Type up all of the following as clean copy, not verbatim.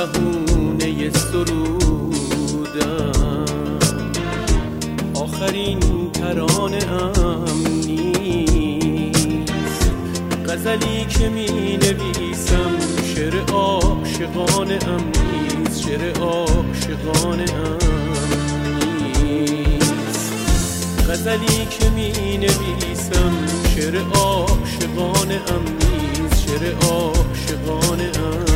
بهونه سرودم، آخرین ترانه ام نیست. غزلی که می نویسم شعر عاشقانه ام نیست، شعر عاشقانه ام نیست. غزلی که می نویسم شعر عاشقانه ام نیست، شعر عاشقانه ام نیست.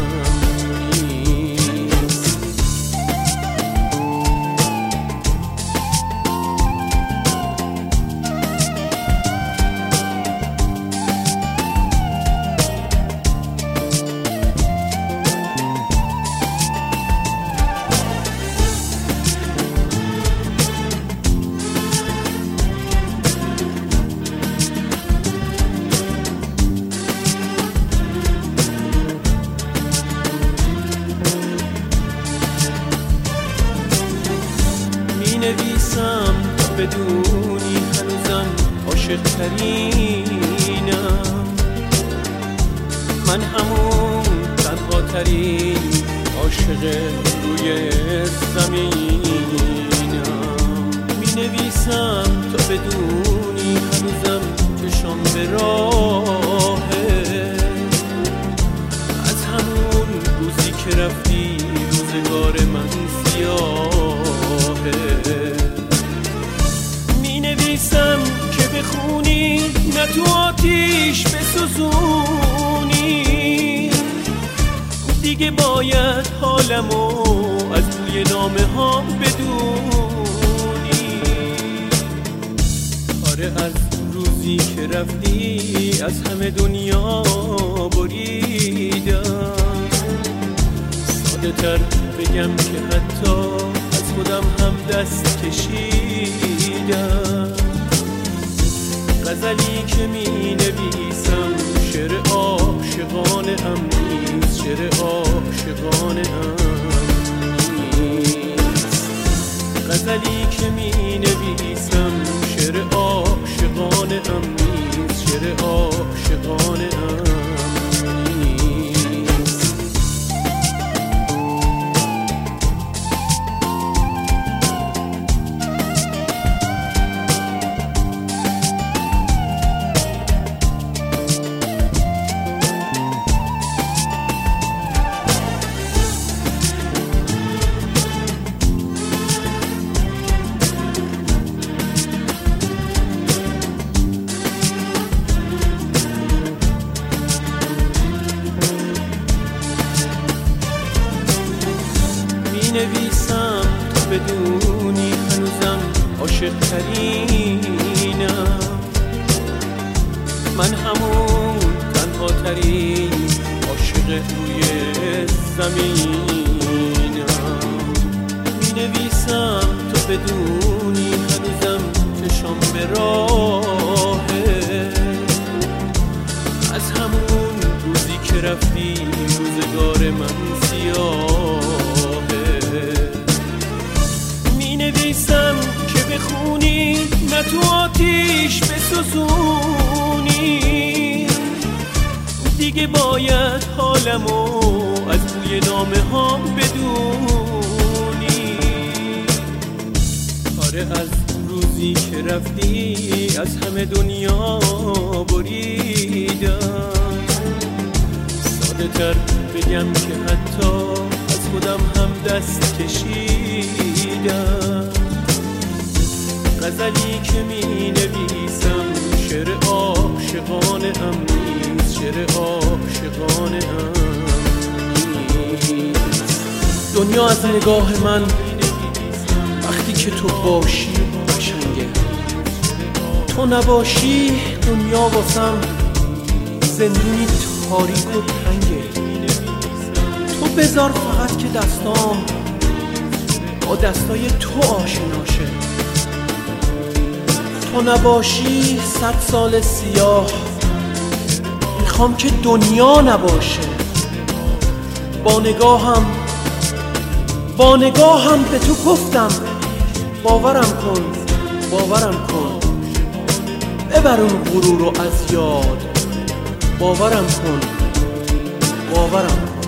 نویسم تا بدونی هنوزم عاشق ترینم، من همون تنها ترین عاشق روی زمینم. می نویسم تا بدونی هنوزم چشام به راهه، از همون روزی که رفتی روزگار من سیاهه. می نویسم که بخونی نه تو آتیش بسوزونی، دیگه باید حالمو از روی نامه ها بدونی. آره از روزی که رفتی از همه دنیا بریدم، ساده تر بگم که حتی از خودم هم دست کشیدم. غزلی که می نویسم شعر عاشقانه ام نیست، شعر عاشقانه ام نیست. غزلی که می نویسم شعر عاشقانه ام نیست، شعر عاشقانه ام نویسم تا بدونی هنوزم عاشق ترینم، من همون تنها ترین عاشق روی زمینم. می نویسم تا بدونی هنوزم چشام به راهه، از همون روزی که رفتی روزگار من سیاه. می نویسم که بخونی نه تو آتیش بسوزونی، دیگه باید حالمو از روی نامه ها بدونی. آره از روزی که رفتی از همه دنیا بریدم، ساده تر بگم که حتی از خودم هم دست کشیدم. غزلی که می نویسم شعر عاشقانه ام نیست، شعر عاشقانه ام نیست. دنیا از نگاه من وقتی که تو باشی قشنگه، تو نباشی دنیا واسم زندونی تاریک و تنگه. تو بذار فقط که دستام با دستای تو آشناشه، تو نباشی 100 سال سیاه میخوام که دنیا نباشه. با نگاهم به تو گفتم باورم کن، باورم کن، ببر اون غرور رو از یاد، باورم کن، باورم کن.